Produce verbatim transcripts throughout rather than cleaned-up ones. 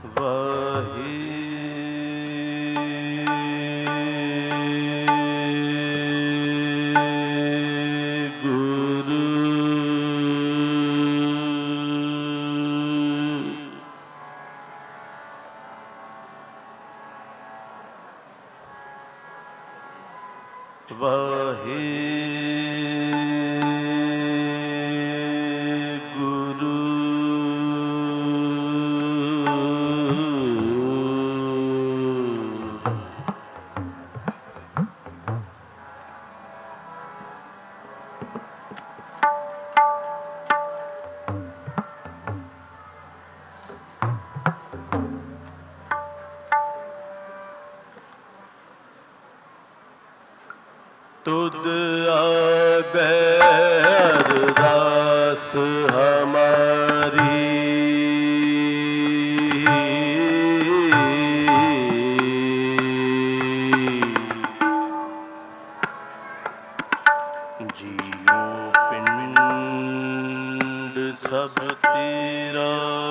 तुद आगे अरदास हमारी, जियो पिंड सब तेरा,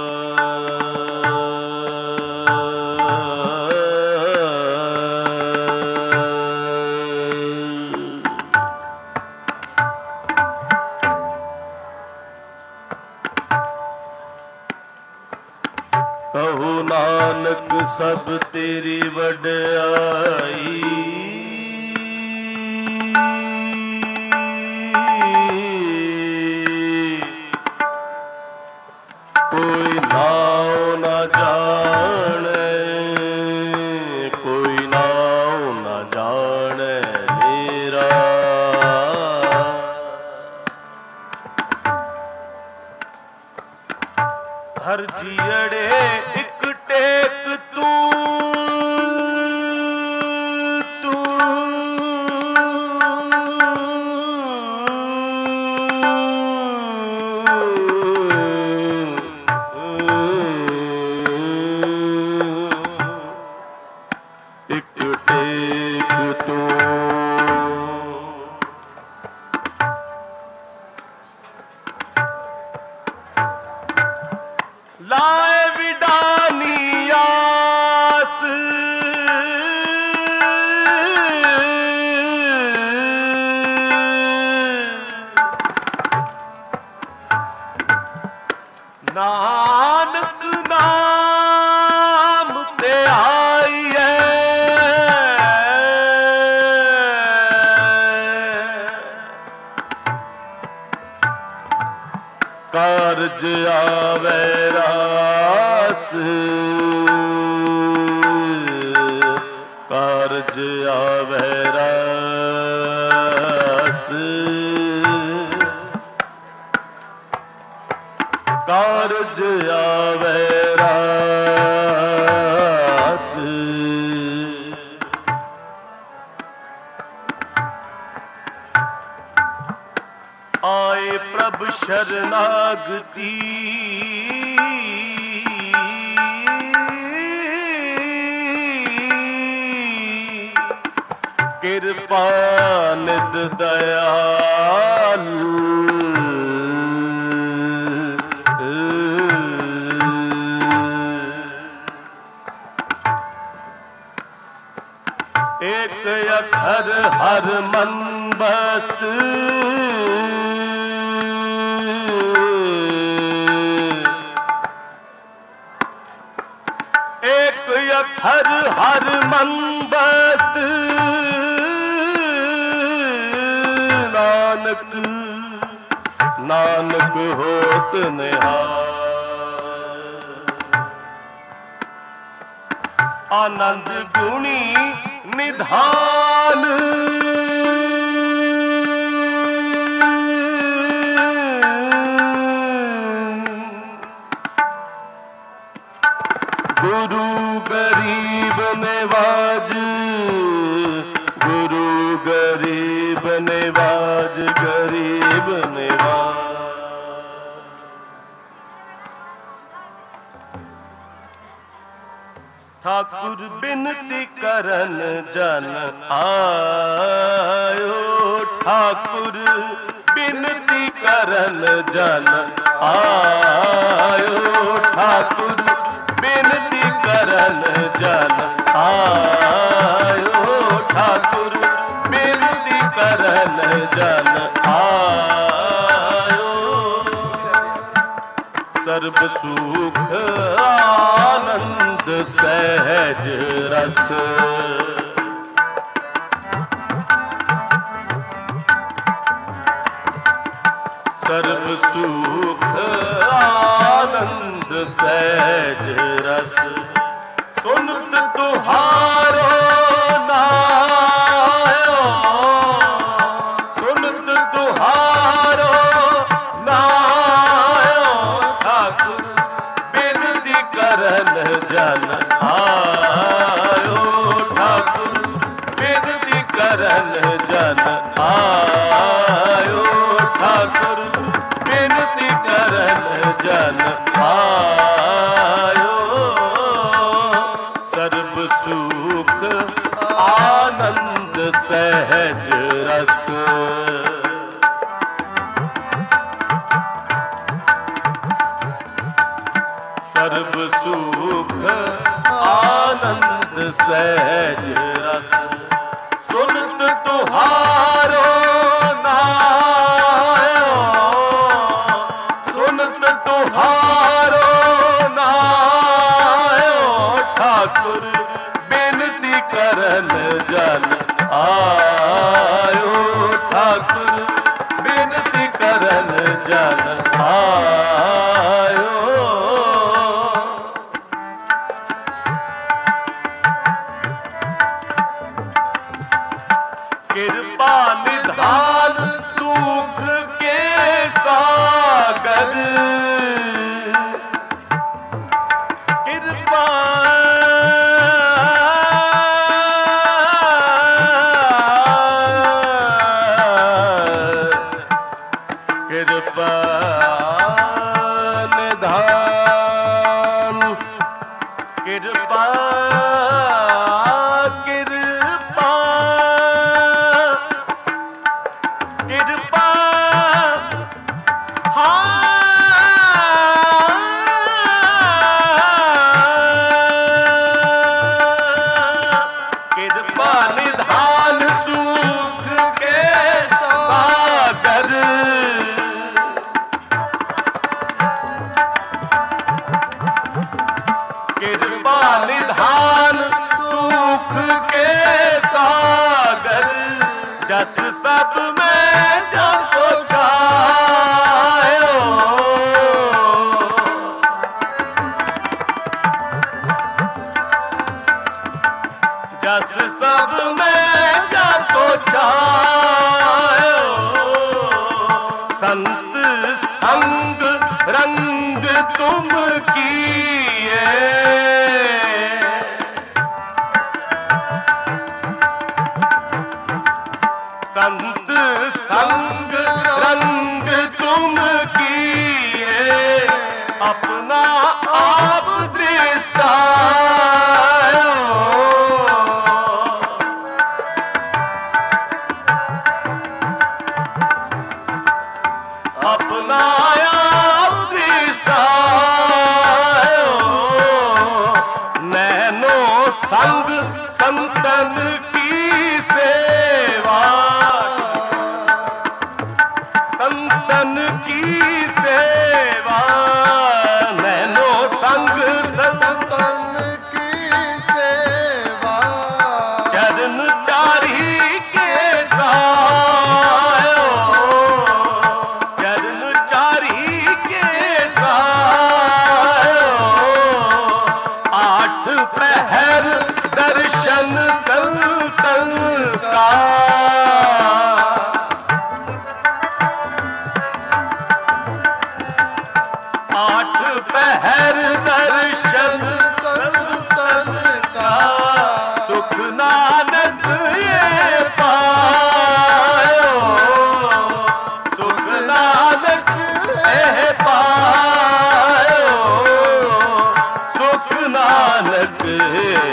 कहो नानक सब तेरी वड्याई, कोई नाव न जाने, कोई नाव न जाने मेरा, हर जियड़े एक टेक तू, तू एक टेक तू, लाए विडानी आस, नानक नाम ते आई है, कारज आवे रास, कारज आवे रास, कारज आवे रास, आए प्रभ शरणागति, कृपा निध दयाल, एक अखर हर मन बस्त, एक अखर हर मन बस्त, नानक नानक होत निहाल, आनंद गुणी निधान, गुरु गरीब नवाज, गुरु गरीब नवाज, गरीब नवाज, ठाकुर बिनती करन जन आयो, ठाकुर बिनती करन जन आयो, ठाकुर बिनती सर्ब सुख आनंद सहज रस। सर्ब सुख आनंद सहज रस। सुनत तुहारो नायो, सुनत तुहारो नायो ठाकुर बिनती करन जन आयो। ठाकुर बिनती करन जन आयो। ठाकुर बिनती करन जन आयो। सर्ब सुख आनंद सहज रस। सर्ब सुख आनंद सहज रस। सुनत तुहारो नायो, सुनत तुहारो नायो ठाकुर बिनती करन जन आयो। ठाकुर बिनती करन जन आयो। कृपा निधान सुख के सागर। कृपा कृपा निधान। कृपा कृपा कृपा कृपा निधान सुख के सागर। कृपा निधान सुख के सागर। जस सब में जपो छायो। जस सब में जपो छायो। संत संग रंग तुम किए। संत संग रंग तुम किए। अपना आप दृष्टायो। अपना आप दृष्टायो। नैनो संग संतन की सेवा। संतन की सेवा। नैनो संग संतन की सेवा। चरण चारी के सायो। चरण चारी के सायो। आठ प्रहर दर्शन संतन का। आठ पहर दर्शन संतन का। सुख नानक ये पायो। सुख नानक ये पायो। सुख नानक ये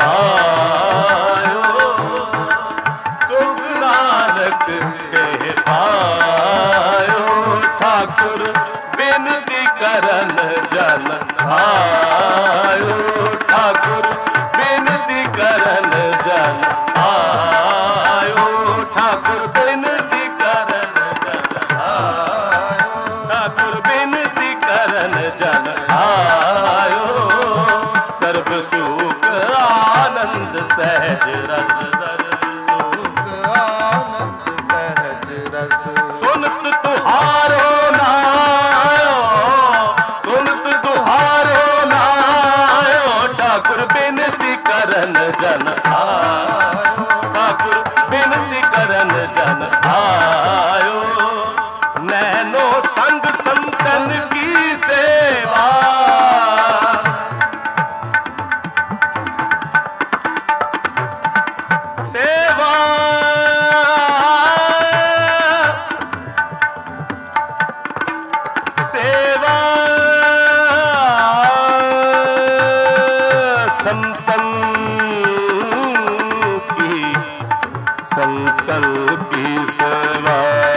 पायो। सुख नानक ये पायो। ठाकुर बिनती करन जन आयो। ठाकुर बिनती करन जन आयो। ठाकुर बिनती करन जन आयो। ठाकुर बिनती कर करन जन आयो। सर्ब सुख आनंद सहज रस, सर्ब सुख आनंद सहज रस। सुनत तुहारो नायो, सुनत तुहारो नायो, ठाकुर बिनती करन जन आयो। ठाकुर बिनती करन जन आयो। नैनो संग संतन की सेवा, सेवा सेवा संतन की, संतन की सेवा,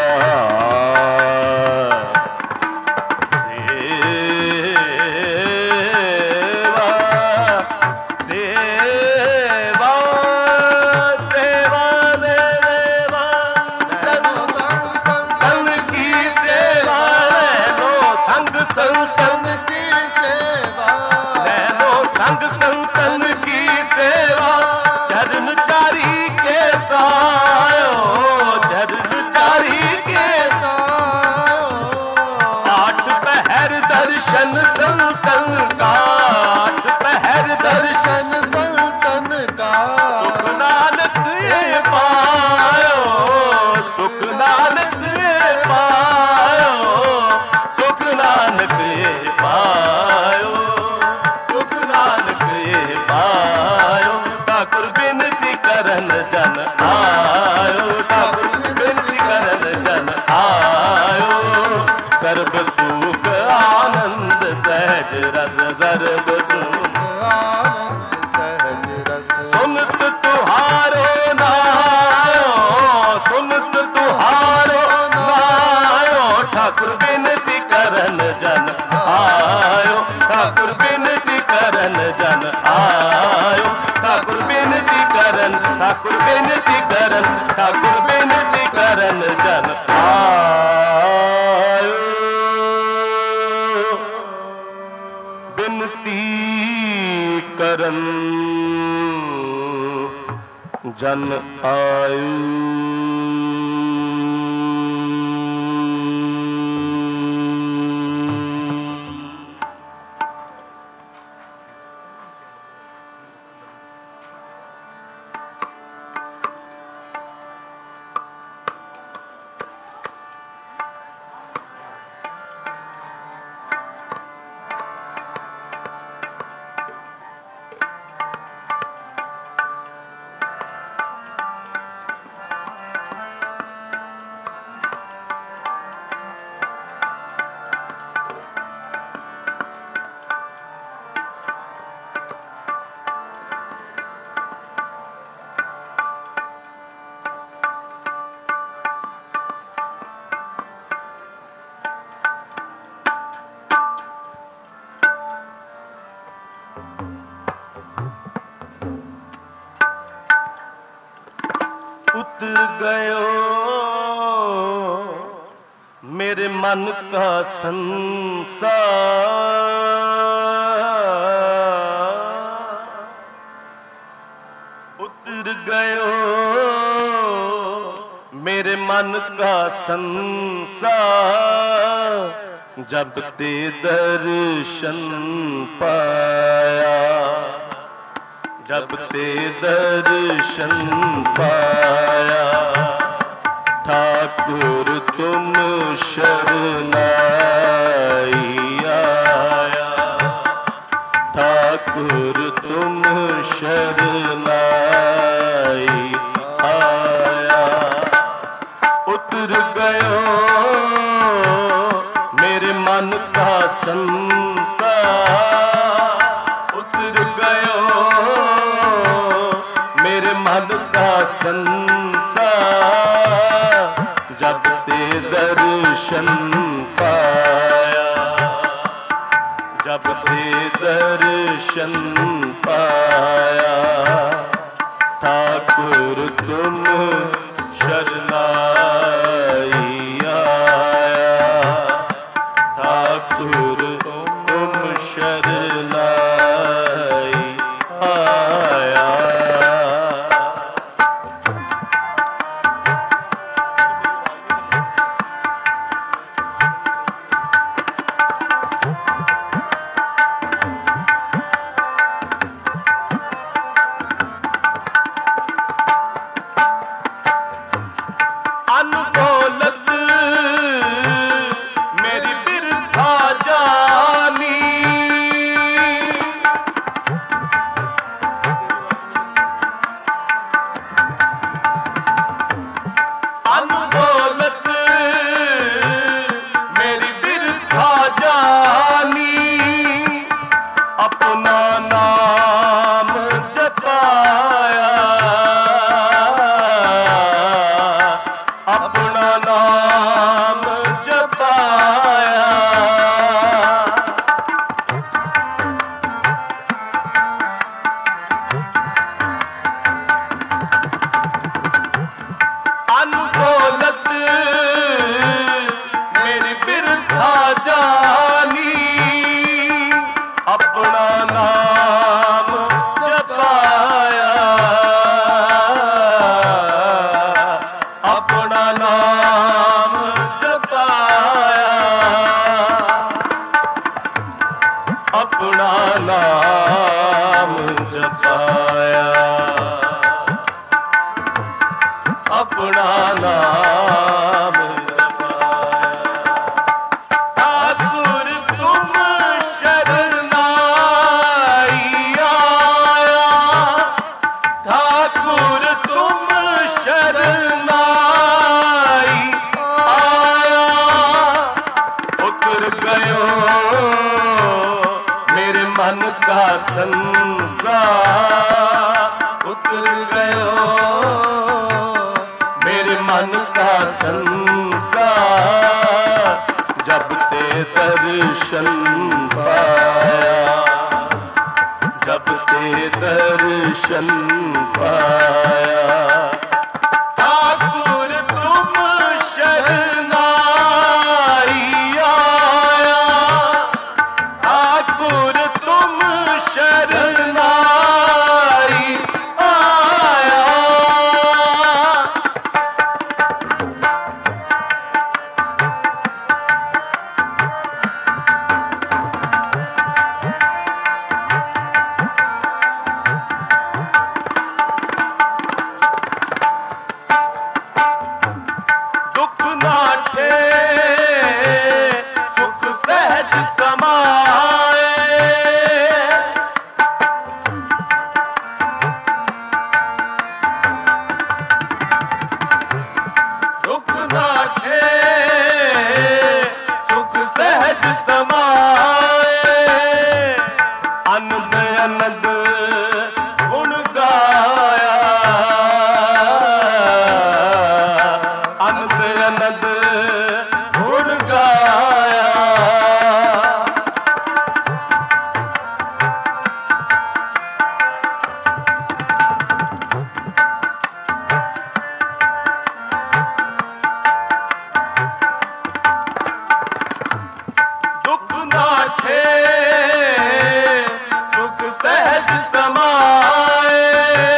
संतन की सेवा, नैनो संग संतन की सेवा। चरण चारी के सायो, चरण चारी के सायो। आठ पहर दर्शन संतन का, आठ पहर दर्शन संतन का। सुख नानक ये पायो, सुख नानक ये पायो, सुख नानक ये पायो, सुख नानक ये पायो। ठाकुर बिनती करन जन आयो, ठाकुर बिनती करन जन आयो। सर्ब सुख आनंद सहज रस, सर्ब सुख आनंद सहज रस। सुनत तुहारो नायो, सुनत तुहारो नायो, ठाकुर बिनती करन जन आयो। ठाकुर बिनती करन जन आयो। ठाकुर बिनती करन, ठाकुर बिनती करन, ठाकुर बिनती करन जन आयो। बिनती करन जन आयो। उतर गयो मेरे मन का संसार, उतर गयो मेरे मन का संसार। जब ते दर्शन पाया, जब ते दर्शन पाया। ठाकुर तुम शरणाई आया, ठाकुर तुम शरणाई आया। उतर गयो मेरे मन का संसार, उतर गयो मेरे मन का संसार। जब ते दर्शन पाया, जब ते दर्शन पाया। ठाकुर तुम शरणाई आया, ठाकुर ठाकुर तुम शरणाई आया। अनबोलत मेरी बिरथा जानी, अनबोलत मेरी बिरथा जानी, अपना नाम जपाया, अपना नाम जपाया। अनबोलत मेरी बिरथा जानी, अपना नाम जपाया, अपना नाम जपाया, अपना नाम जपाया, अपना नाम जपाया। ठाकुर तुम शरणाई आया, ठाकुर तुम शरणाई आया। उतर गयो मेरे मन का संसार, उतर गयो मेरे मन का संसार, जब ते दर्शन पाया, जब ते दर्शन पाया। ठाकुर तुम शरणाई आया, ठाकुर तुम शरणाई आया। दुख नाठे सुख सहज समाए, दुख नाठे सुख सहज समाए। अनंद अनंद गुण गाया, अनंद अनंद गुण गाया। दुख नाठे सुख सहज समाए,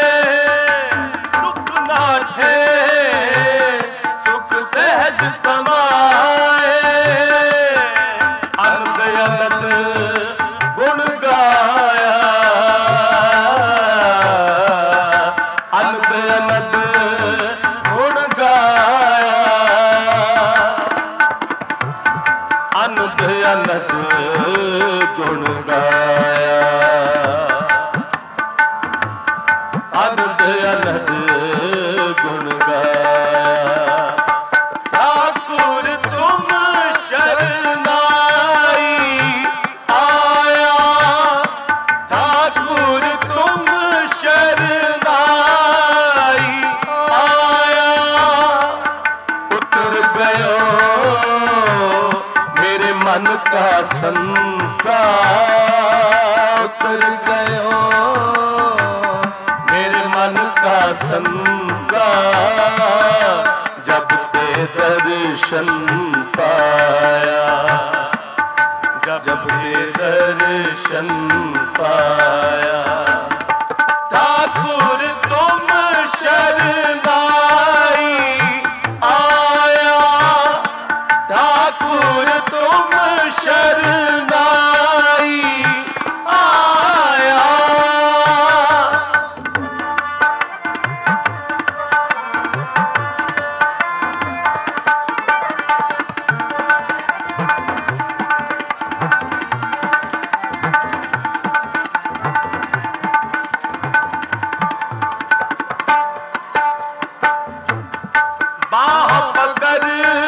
दुख नाठे सुख सहज समाए। अनंद अनंद गुण गाया, अनंद अनंद गुण गाया, अनंद अनंद गुण गाया, अनंद अनंद गुण गाया। ठाकुर तुम शरणाई आया, ठाकुर तुम शरणाई आया। उतर गयो मेरे मन का संसार, उतर गयो मेरे मन का संसार, जब ते दर्शन पाया, जब ते दर्शन पाया। ठाकुर तुम शरणाई आया, ठाकुर तुम शरणाई आया। बाह पकड़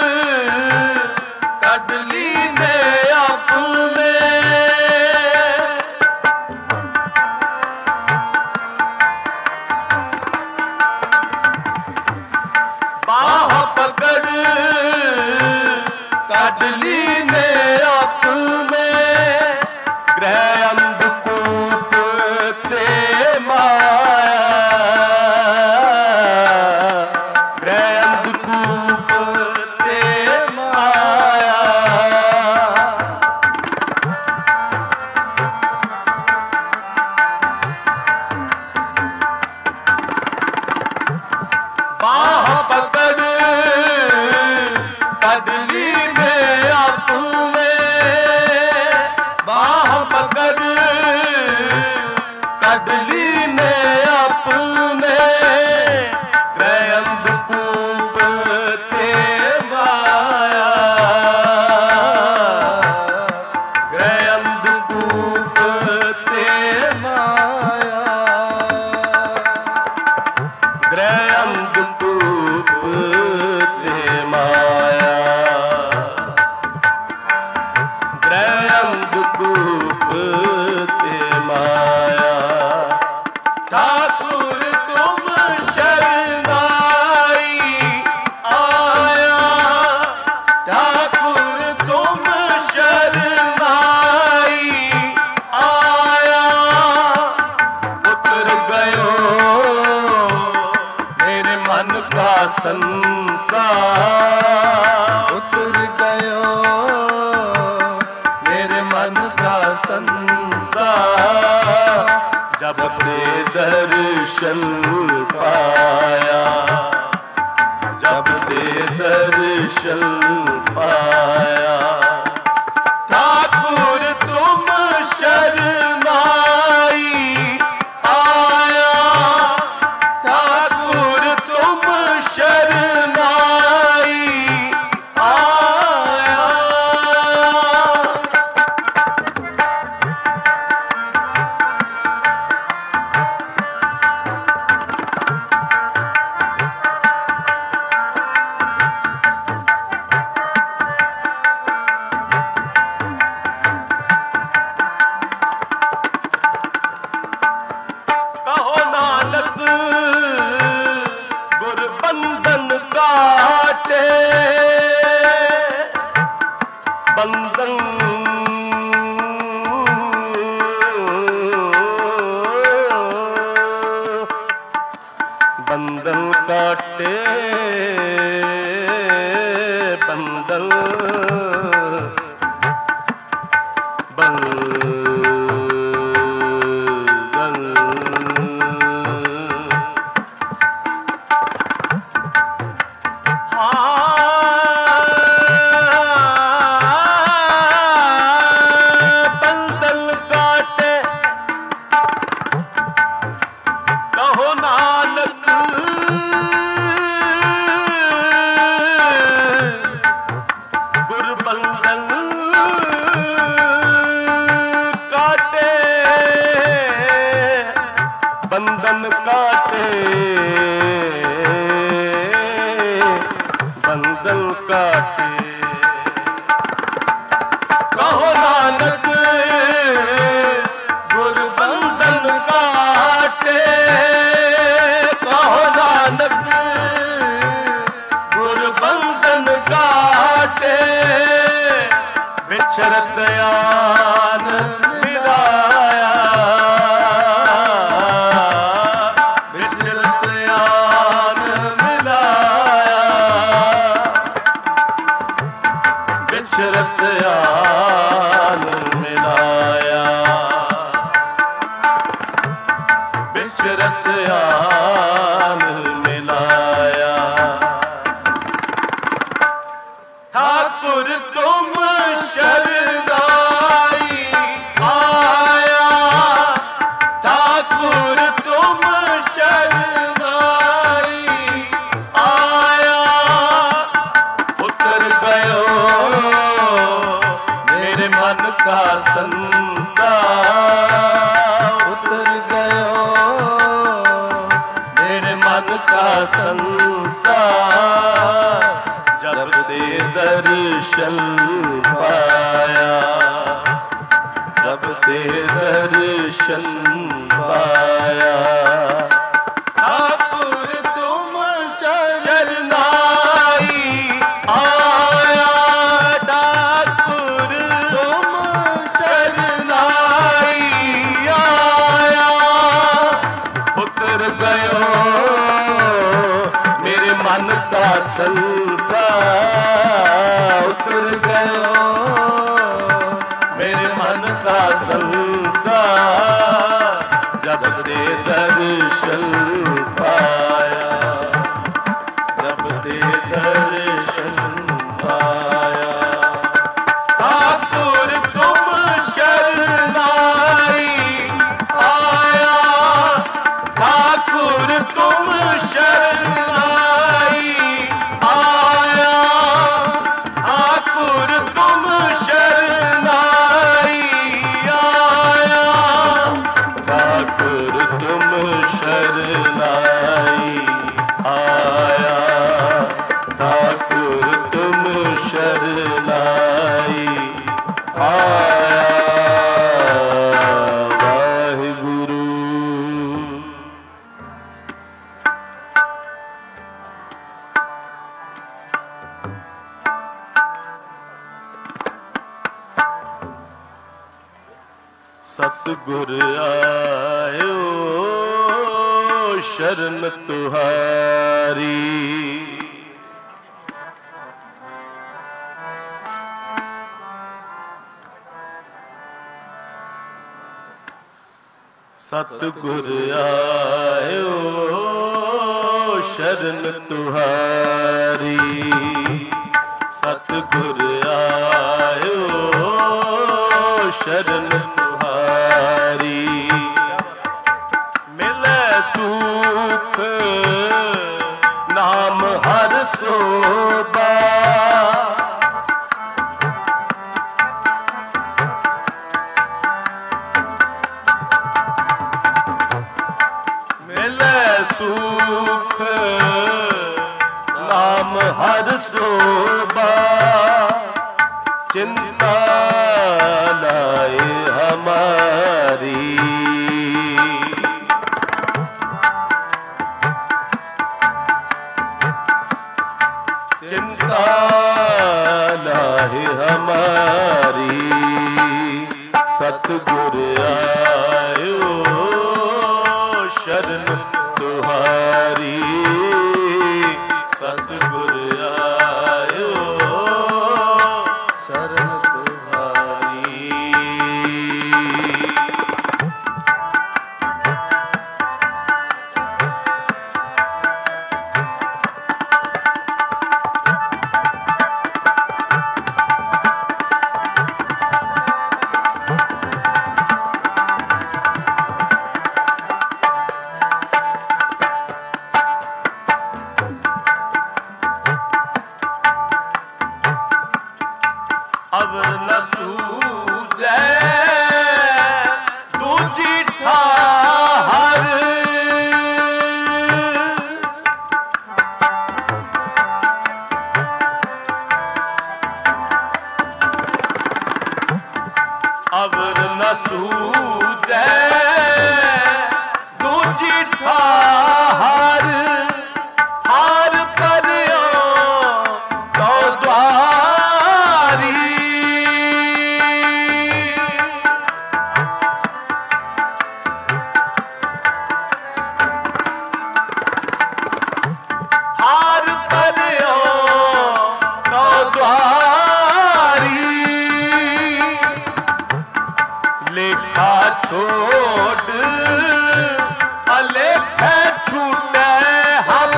कडली ने अपने, बाह पकड़ कडली ने अपने, ग्रह अंधकूप ते माया, ग्रह अंधकूप ते माया। बाह पकड़ कडली ने अपने, बाह पकड़ कडली ने अपने, ग्रह अंधकूप ते माया, ग्रह अंधकूप ते माया, ग्रह अंधकूप ते माया, ग्रह अंधकूप ते माया। ठाकुर तुम शरणाई आया, ठाकुर तुम शरणाई आया। उतर गयो मेरे मन का संसार, उतर गयो मेरे मन का संसार, जब ते दर्शन पाया, जब ते दर्शन पाया। ठाकुर तुम शरणाई आया, ठाकुर तुम शरणाई आया। कहो नानक गुर बंधन काटे, बंधन बंधन काटे, बंधन बंधन काटे। कहो नानक गुर बंधन संसार उतर गयो मेरे मन का संसार जब ते दर्शन पाया जब ते दर्शन पाया ठाकुर तुम शरनाई आया ठाकुर तुम शरनाई आया उतर गयो मेरे मन का संसार उतर गयो मेरे मन का संसार जब ते दर्शन पाया जब ते दर्शन पाया ठाकुर तुम शरनाई आया ठाकुर तुम शरनाई आया ठाकुर तुम शरनाई आया ठाकुर तुम शरनाई आया ठाकुर तुम शरनाई आया वाहिगुरु। सतगुर आयो शरण तुहारी सतगुर आयो शरण तुहारी सतगुर आयो शरण तुहारी मिले सुख नाम हर सोबा मिले सुख नाम हर सोबा चिंता लाए हमारी चिंता लाए हमारी सतगुर आयो शरण तुहारी सतगुर आयो शरण तुहारी अवर न सूझै दूजी ठाहर अवर न सूझै दूजी ठाहर हार परियो तो द्वारी हार परियो तो द्वारी लेखा छोड़ अलेखा छूटे हम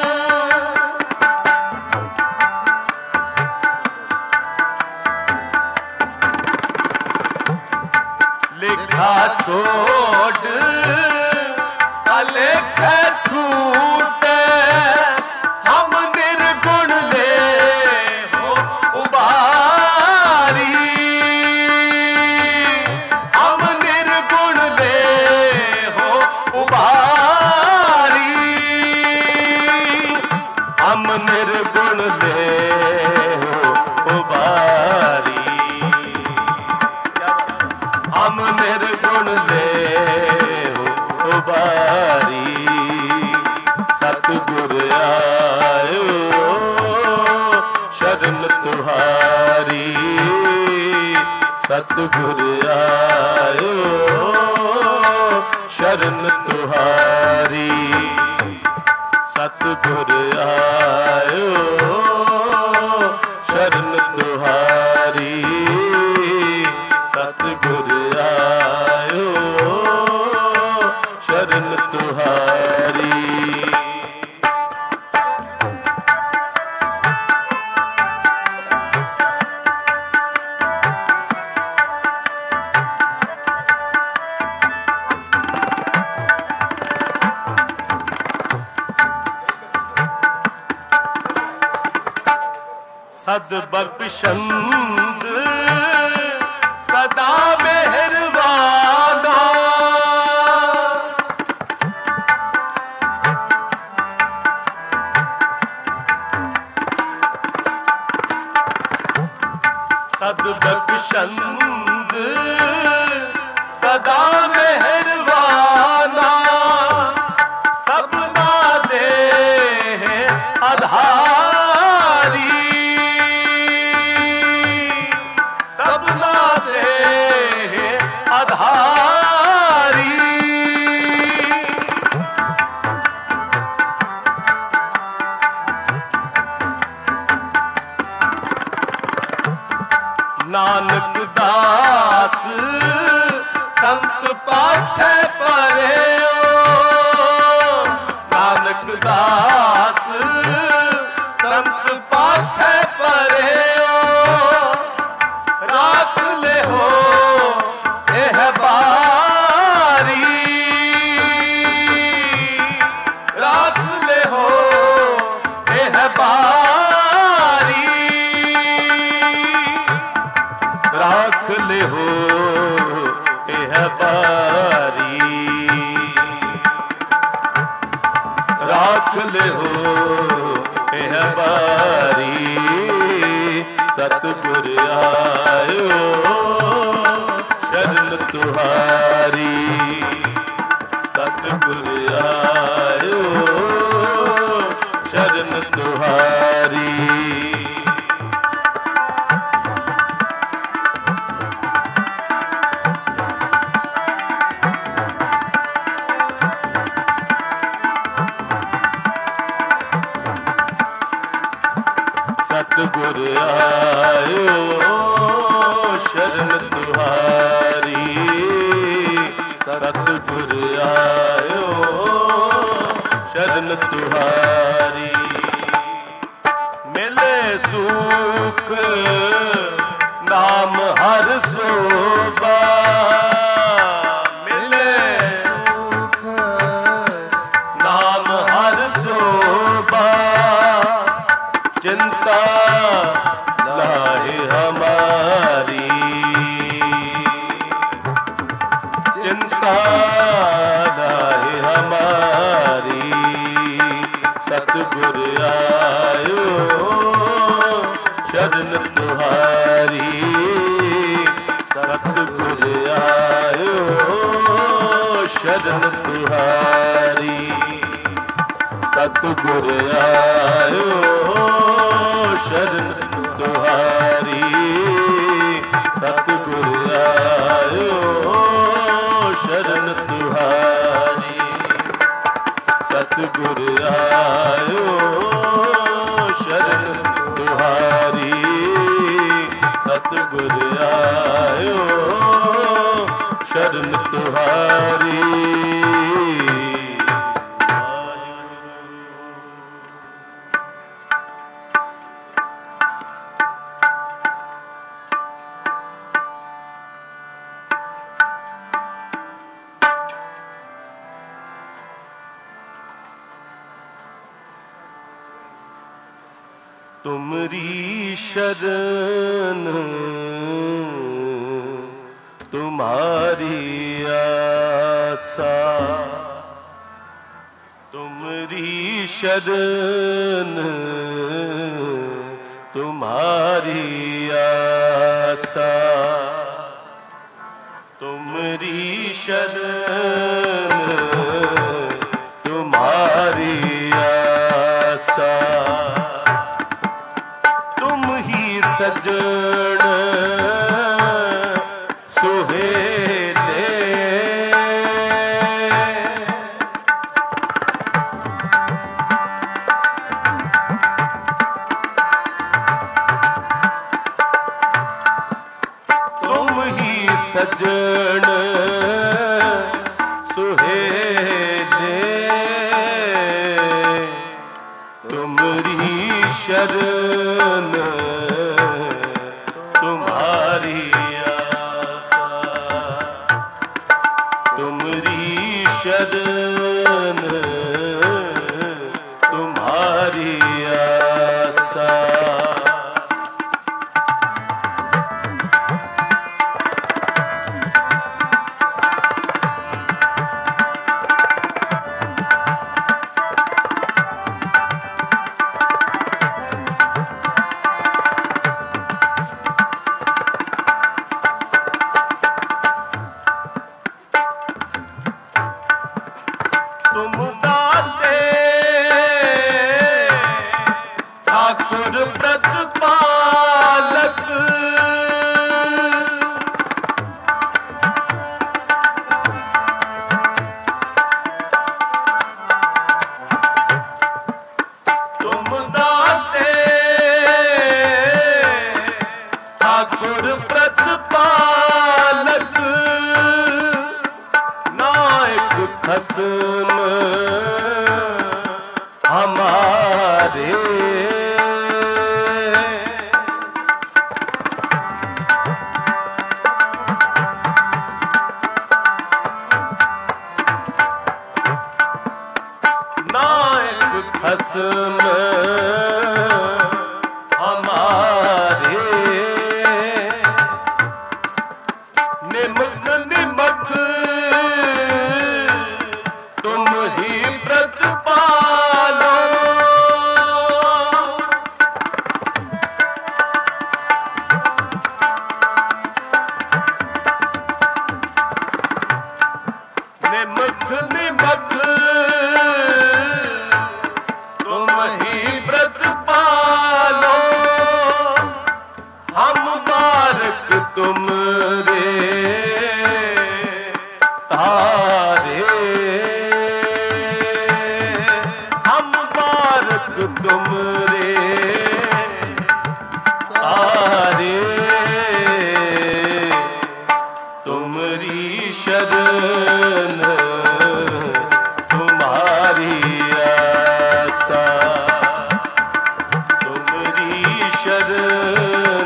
लेखा छोड़ अलेखा छूटे हम निर्गुण ले हो उबारी हम निर्गुण ले उबारी सतगुर आयो शरण तुहारी सतगुर आयो शरण तुहारी सतगुर आयो शरण तुहारी सतगुर आयो शरण तुहारी सद बख्शंद सदा मेहरबाना सद बख्शंद सदा मेहरबाना सबना दे आधारी आधारी नानक दास संत पाछे परे नानक दास संत पाछे परे राख ले हो बारी राख ले हो एह बारी राख ले हो एह बारी राख ले हो एह बारी सतगुर आयो शरण तुहारी सतगुर आयो शरण तुहारी सतगुर आयो शरण तुहारी सतगुर आयो शरण तुहारी मिले सुख नाम हर सोबा मिले सुख नाम हर सोबा चिंता लाहे हमारी चिंता लाहे हमारी सतगुर आयो शरण तुहारी सतगुर आयो शरण तुहारी सतगुर आयो शरण तुहारी सतगुर आयो शरण तुहारी सतगुर आयो शरण तुहारी सतगुर आयो शरण तुहारी तुमरी शरण तुम्हारी आसा तुमरी शरण तुम्हारी आसा तुमरी शरण तुम्हारी आसा, तुम ही सजन सुहेले, तुम ही सजन सुहेले, तुमरी शरण तुम्हारी आसा, तुमरी शरण तुम्हारी आसा। तुम दाते ठाकुर प्रतिपालक, तुम दाते ठाकुर प्रतिपालक, नायक खसम हमारे, नायक खसम हमारे, निमक निमक तुम ही प्रतिपालो, निमक निमक तुम ही प्रतिपालो, हम बारक तुमरे तारे, हम बारक तुमरे तारे, तुमरी शरण तुम्हारी आसा, तुमरी शरण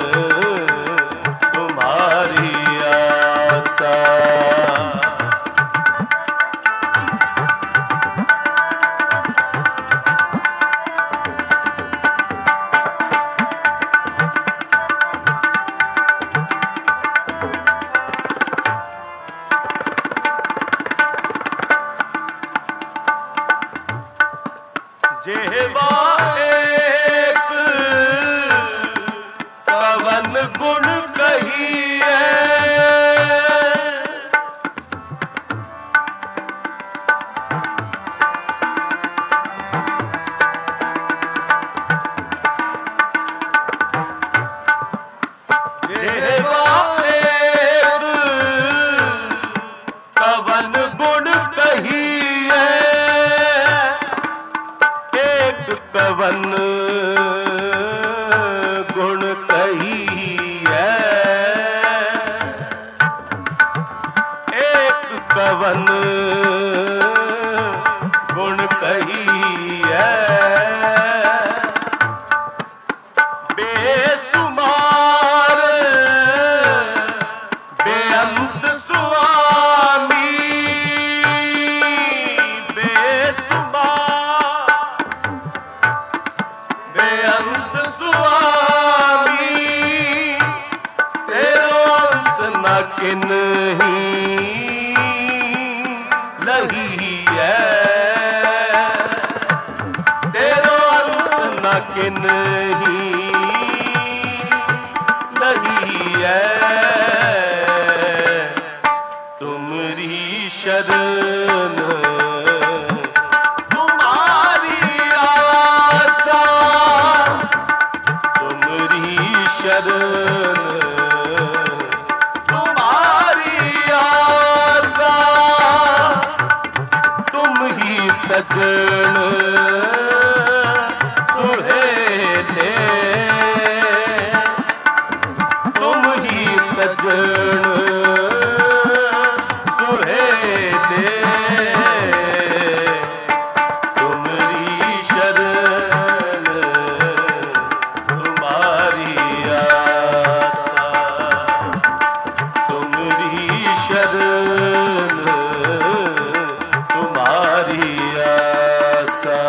तुम्हारी आसा। जेवा एक कवन गुण कहिए, जेवा एक कवन गुण कहिए, कवन गुण कहिए, एक कवन गुण कहिए, बेसुमार बेअंत स्वामी, बेसुमार बेअंत स्वामी, तेरो अंत न किन्ही लही है, तेरो अंत न किन्ही लही है, शरण तुम्हारी आसा, तुमरी शरण तुम्हारी आसा, तुम ही सजन सुहेले, तुम ही सजन सुहेले, तुमरी शरण तुम्हारी आसा, तुमरी शरण तुम्हारी आसा।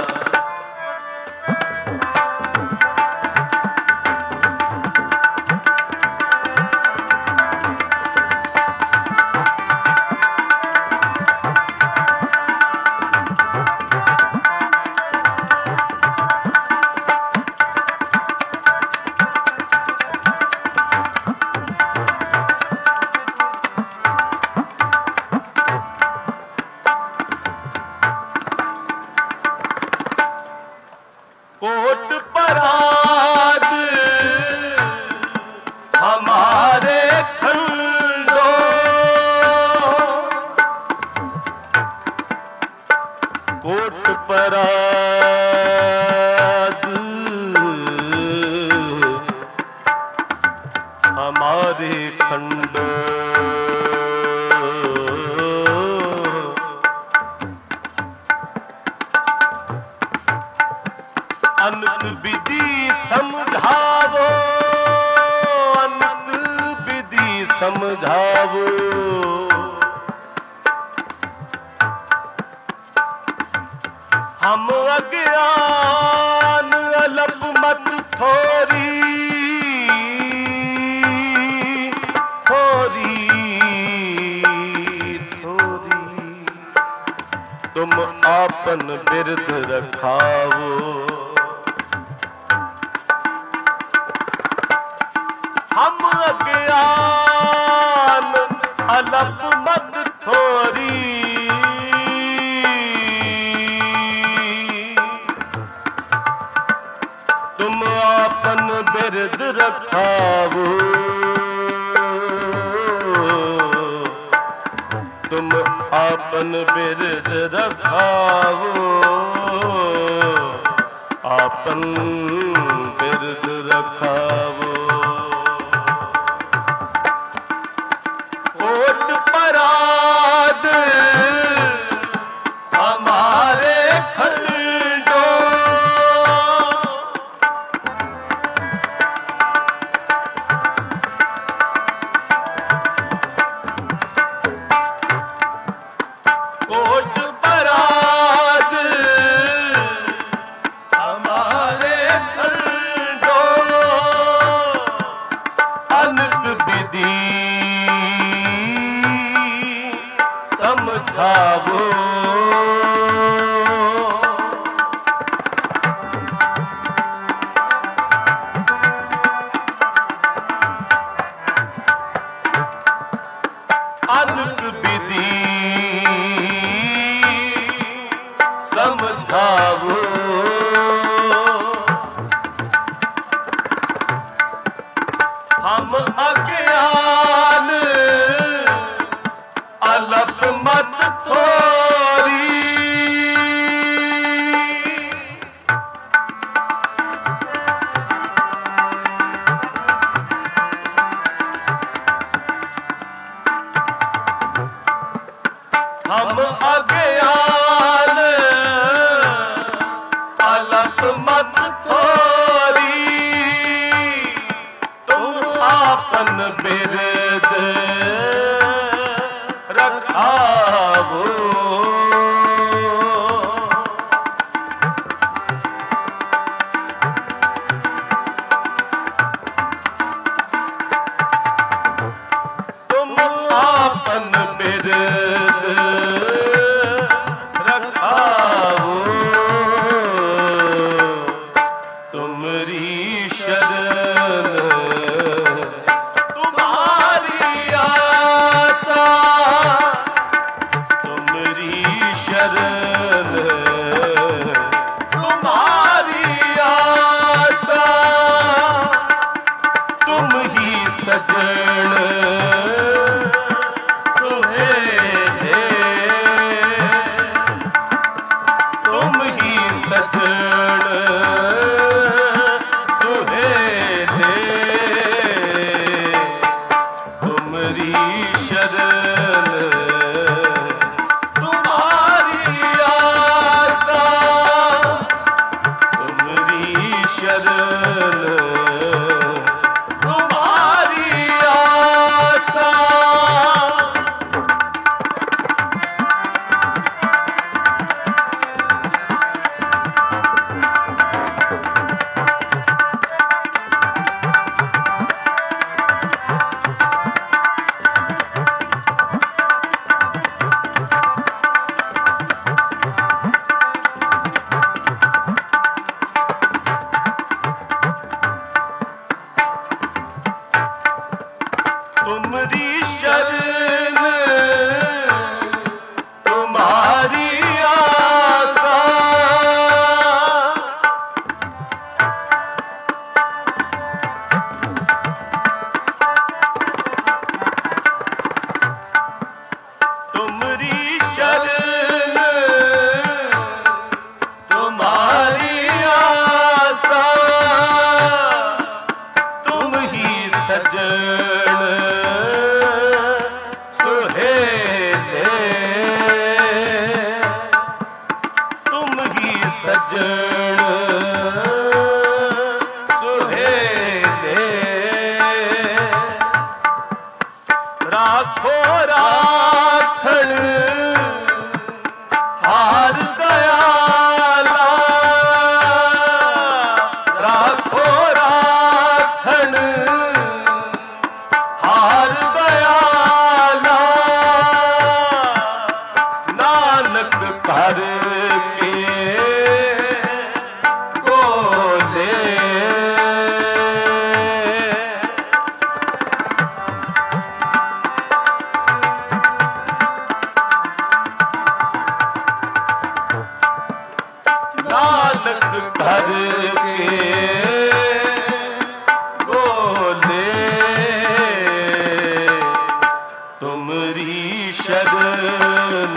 कोट पराद हमारे खंडो, कोट पराद हमारे खंडो, अनंत विधि समझावो, अनंत विधि समझावो, हम अज्ञान अलप मत थोरी, थोरी थोरी, तुम आपन बिरद रखावो, हम अज्ञान अलप मत थोरी, तुम आपन बिरद रखावो, तुम आपन बिरद रखावो, आपन बिरद रखावो। कोट पराद हमारे खंडो, कोट पराद हमारे खंडो, अनंत विधि समझावो, अनंत विधि समझावो, हम अज्ञान अलप मत थोरी, हम अज्ञान अलप मत थोरी, तुम आपन बिरद रखावो, तुम आपन बिरद रखावो, तुमरी शरण तुम्हारी आसा, शरण तुम्हारी आसा। तुमरी शरण तुम्हारी आसा, तुम ही सजन सुहेले, तुम ही सजन सुहेले। राखो राखण हार दयाला, राखो राखण हार दयाला। नानक कर के बोले, नानक कर के बोले। तुमरी शरण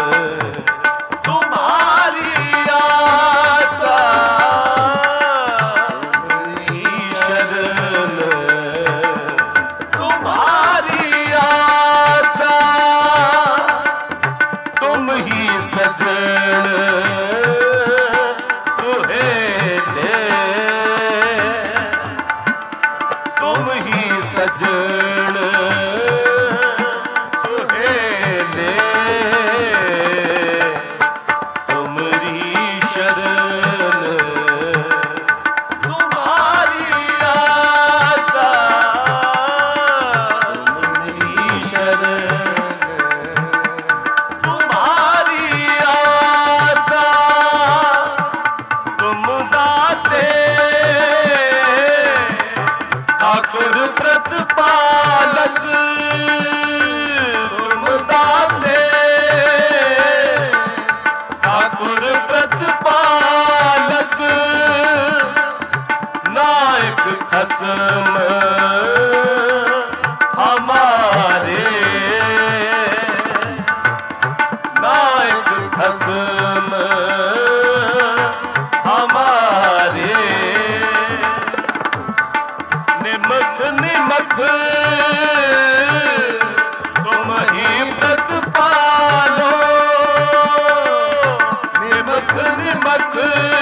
तुम्हारी आसा, तुमरी शरण तुम्हारी आसा, तुम ही सजन सुहेले, तुम ही सजन सुहेले। तुमरी शरण तुम्हारी आसा, तुमरी शरण तुम्हारी आसा। तुम दाते ठाकुर प्रतिपालक, तुम दाते ठाकुर प्रतिपालक। नायक खसम हमारे, नायक खसम हमारे। निमख निमख तुम ही प्रतिपालो, निमख निमख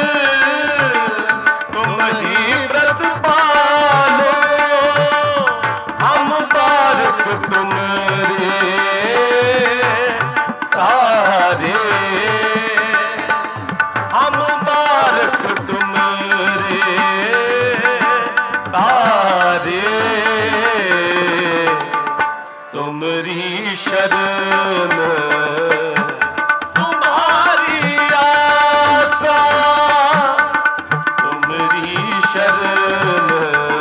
तुम ही प्रतिपालो। हम बारक तुमरे तारे, हम बारक तुमरे तारे। तुमरी शरण तुम्हारी आसा, तुमरी शरण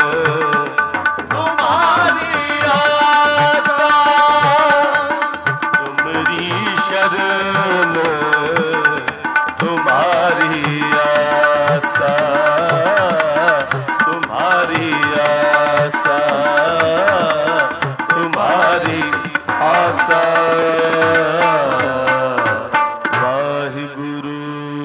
तुम्हारी आसा, तुमरी शरण तुम्हारी आसा, तुम्हारी आसा, तुम्हारी आसा। वाहिगुरु।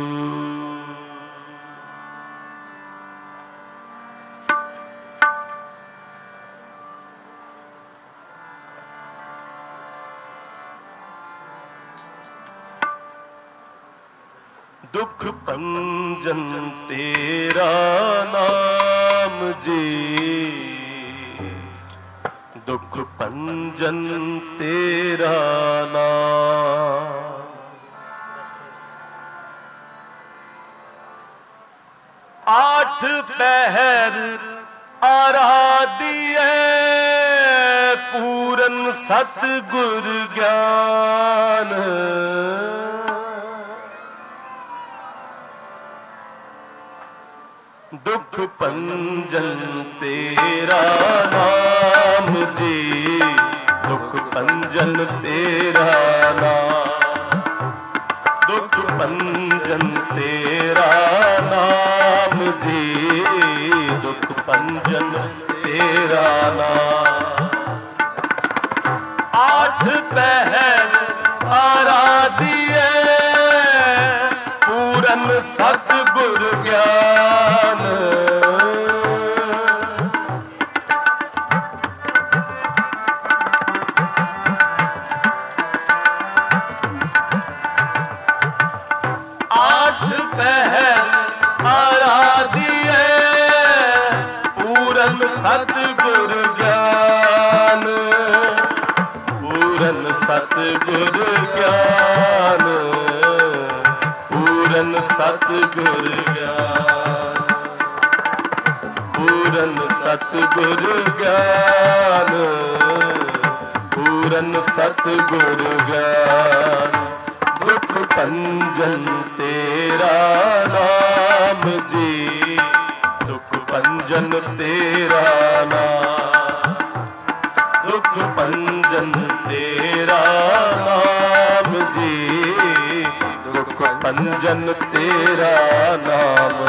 दुख पंजन तेरा नाम जी, दुख पंजन तेरा नाम। आठ पहर आराधिए पूरन सतगुर ज्ञान। दुख पंजन तेरा नाम जी, दुख भंजन तेरा नाम, दुख भंजन तेरा नाम जी, दुख भंजन तेरा नाम। आठ पहर आराधिए पूरन सतगुर ज्ञान, आठ पहर आराधिए पूरन सतगुर ज्ञान, पूरन सतगुर ज्ञान, पूरन सतगुर ज्ञान, पूरन सतगुर ज्ञान, पूरन सतगुर ज्ञान। दुख भंजन तेरा नाम जी, दुख भंजन तेरा नाम, दुख भंजन तेरा नाम जी, दुख भंजन तेरा नाम।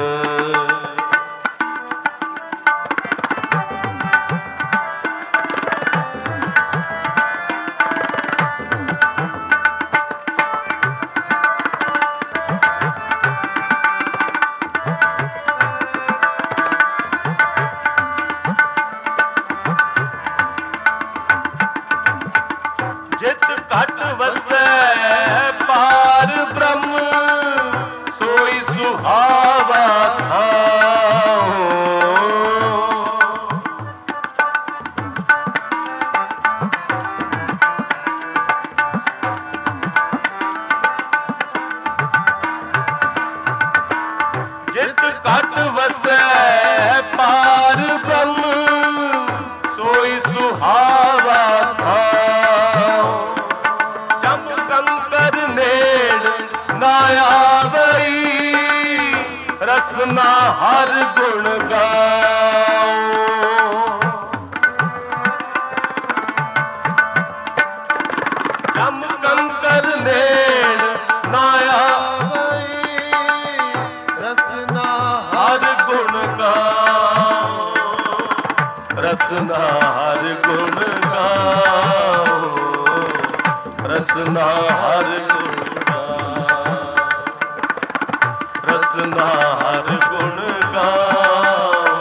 जित घट वसै पार ब्रह्म, सोई सुहावा ठाओ। जित घट वसै पार ब्रह्म, सोई सुहावा ठाओ। जम कंकर नेड़ ना आवई, रसना हर गुण गाओ। जम कंकर नेड़ ना आवई, रसना हर गुण गाओ, रसना हर गुण गाओ, रसना हर गुण गाओ, रसना हर गुण गाओ,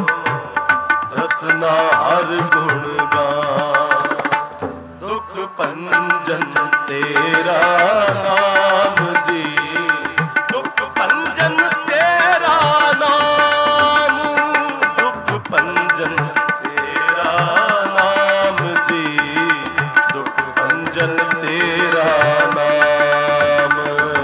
रसना हर गुण गाओ। दुख भंजन तेरा नाम जी, दुख भंजन तेरा नाम, दुख भंजन तेरा नाम जी, दुख भंजन तेरा नाम।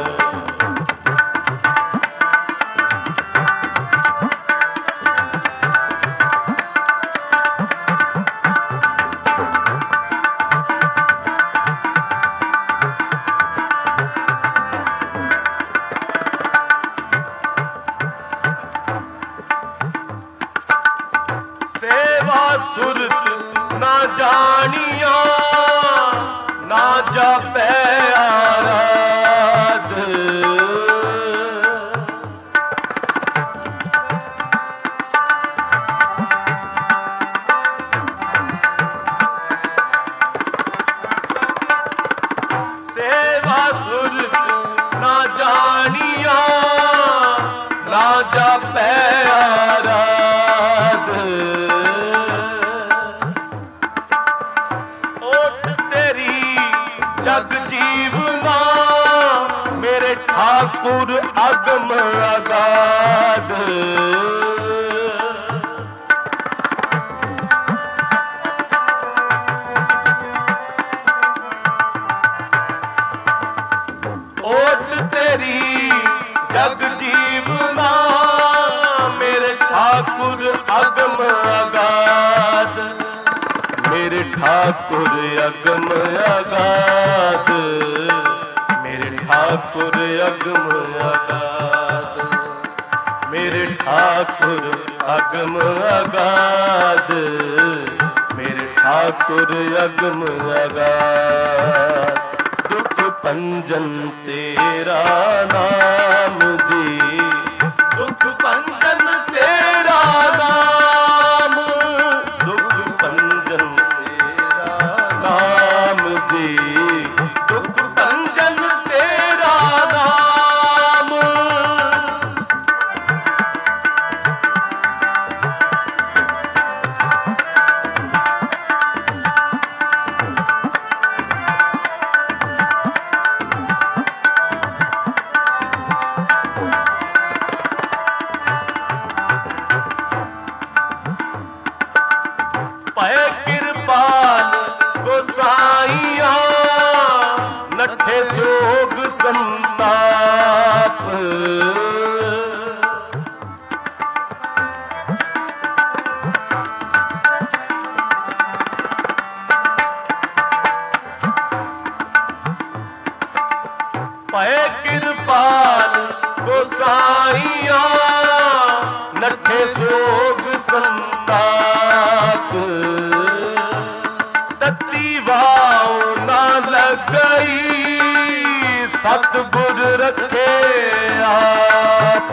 सेवा सुरत ना जानिया, ना जापै आराध। सेवा सुरत ना जानिया, ना जापै आराध। ओठ तेरी जग जीवना, मेरे ठाकुर अगम अगाध। ओठ तेरी जग जीवना, मेरे ठाकुर अगम अगाध, मेरे ठाकुर अगम अगाध, मेरे ठाकुर अगम अगाध, मेरे ठाकुर अगम अगाध, मेरे ठाकुर अगम अगाध। दुख भंजन तेरा नाम जी, दुख भंजन तेरा नाम, दुख भंजन तेरा नाम जी, दुख भंजन तेरा नाम। पै कृपाल गोसाइया नठे सोग संताप। पै कृपाल गोसाइया नठे सोग संताप। तत्ती वाव ना लगई सतगुर रखे आप।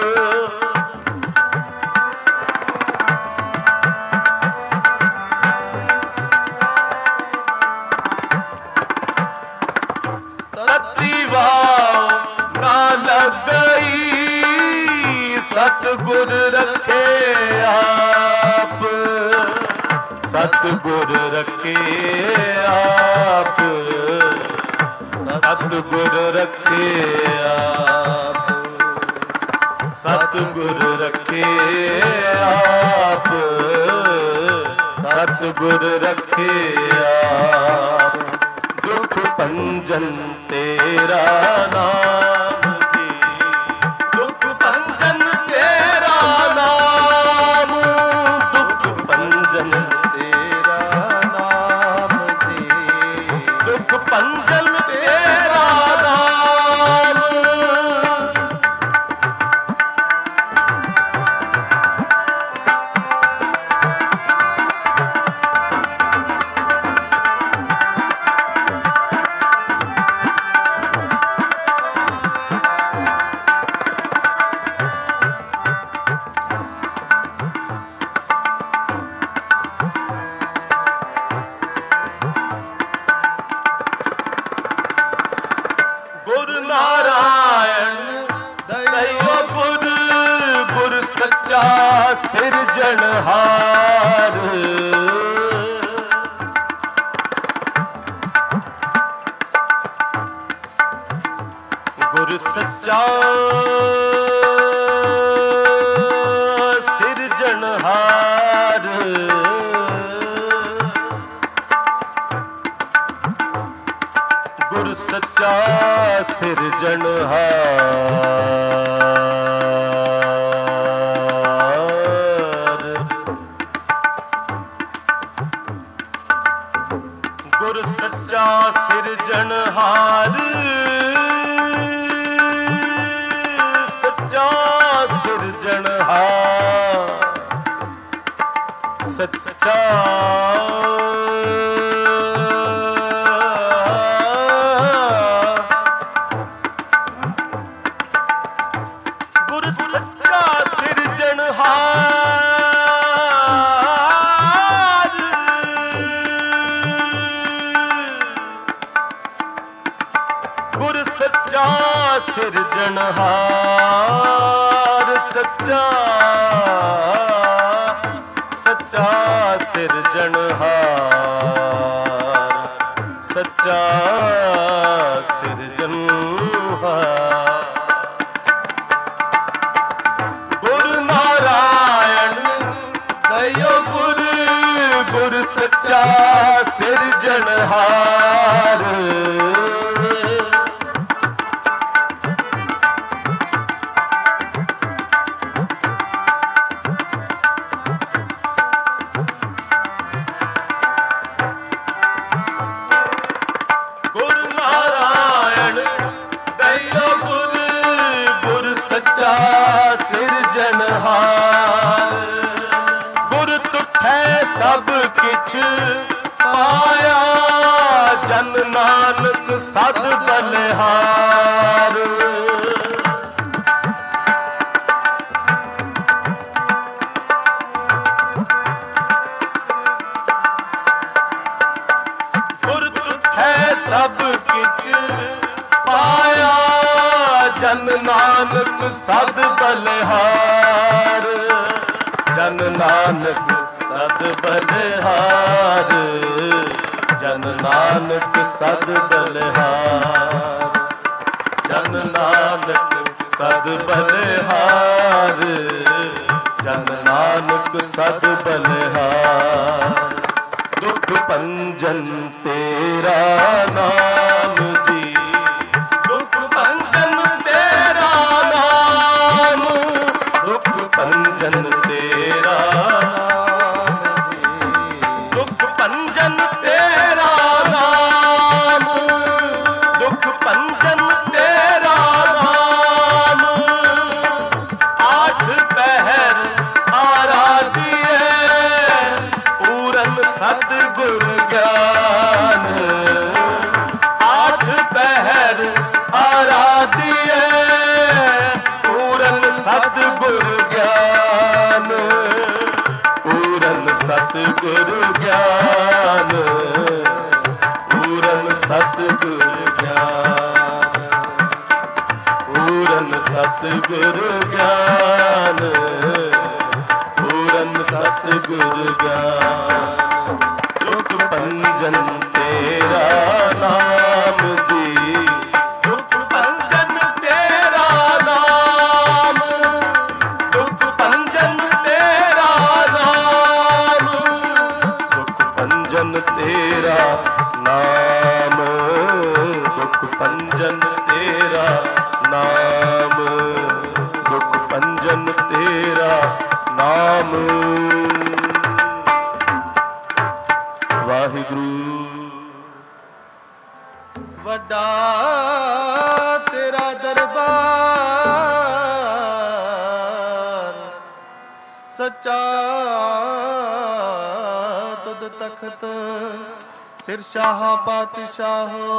तत्ती वाव ना लगई सतगुर रखे आप। सतगुर रखे आप, सतगुर रखे आप, सतगुर रखे आप, सतगुर रखे आप। दुख भंजन तेरा नाम जी, दुख भंजन तेरा नाम, दुख भंजन तेरा नाम जी, दुख भंजन तेरा नाम। गुर नारायण दयो गुर, गुर सच्चा सिरजनहार। गुर सच्चा सिरजनहार। गुर सच्चा सिरजनहार। गुर सच्चा सिरजनहार। सच्चा सिरजनहार। सच्चा गुर सच्चा सिरजनहार। सच्चा सच्चा सिरजनहार। सच्चा सिरजनहार। गुर नारायण दयो गुर, गुर सच्चा सिरजनहार। सच्चा सिरजनहार। गुर तुठ है सब किछ पाया, जन नानक सद बलिहार। सब किछ पाया, जन नानक सद बलिहार। जन नानक सद बलिहार, जन नानक सद बलिहार। जन नानक सद बलिहार, जन नानक सद बलिहार। दुख भंजन तेरा नाम जी, दुख भंजन तेरा नाम, दुख भंजन तेरा नाम जी, दुख भंजन तेरा नाम, दुख भंजन तेरा नाम। आठ पहर आराधिए पूरन सतगुर ज्ञान। आठ पहर आराधिए पूरन सतगुर ज्ञान, पूरन सतगुर ज्ञान, पूरन सतगुर ज्ञान, पूरन सतगुर ज्ञान, पूरन सतगुर ज्ञान। दुख भंजन तेरा नाम जी, दुख भंजन तेरा नाम, दुख भंजन तेरा नाम, दुख भंजन तेरा नाम, दुख भंजन तेरा नाम, दुख भंजन तेरा नाम। वाहिगुरु। वड्डा तेरा दरबार, सच्चा तुद तखत, सिर शाह पातशाहो,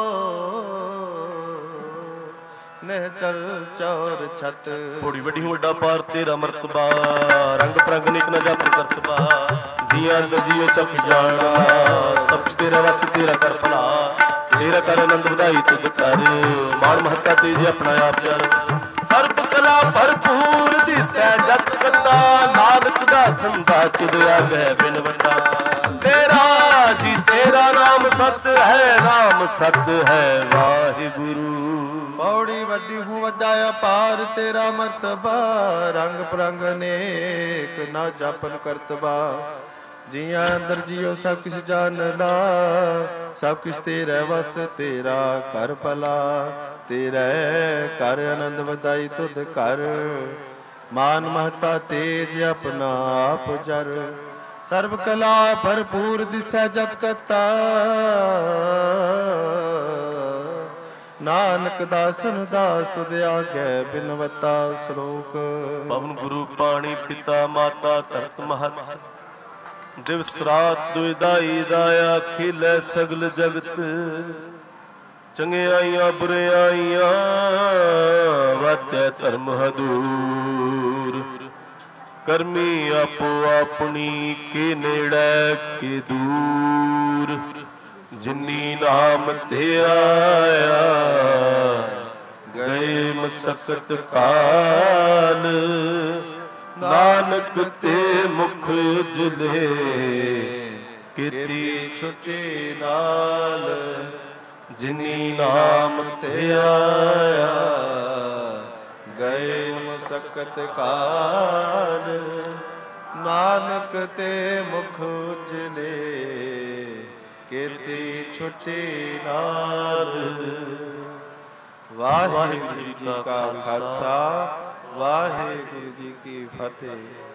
नेह चल चौर छत। बड़ी वड्डी वड्डा पार तेरा मरतबा, रंग परंग निक न जाप करतबा। जिया दजियो सब जाना, सब तेरा वस तेरा कर भला। तेरा कर आनंद ਵਧਾਈ तुझ कर, मान महत्ता तेज अपना आप चल। सर्व कला भरपूर दिसै जत कता, नानक दासन दास तुद आगे बिन वंडा। तेरा जी तेरा नाम सच है, नाम सच है वाहिगुरु। पौड़ी वड्डी हूँ वड्डा अपार तेरा मर्तबा, रंग परंग अनेक ना जापन करतबा। जिया अंदर जियो सब किस जान ला, सब किस तेरा वस तेरा कर भला। तेरे कर आनंद ਵਧਾਈ तुद कर, मान महता तेज अपना आप जर। सर्व कला भरपूर दिसै जत कता, नानक दासन दास तुद आगे बिनवता। श्लोक। पवन गुरु पाणी पिता माता धरत महत, दिवस रात दुविधाई दाया खिलै सगल जगत। चंगियाइयां बुरियाइयां वाचै धर्म हदूर। करमी आपो अपनी के नेड़ै के दूर। जिनी नाम ते आया गए मसकत काल। नानक ते मुख उजले कीती छुटी नाल। जिनी नाम ते आया गए मसकत काल। नानक ते मुख उजले कीती छुटी नाल। वाहिगुरु जी का खालसा, वाहिगुरु जी की फतेह।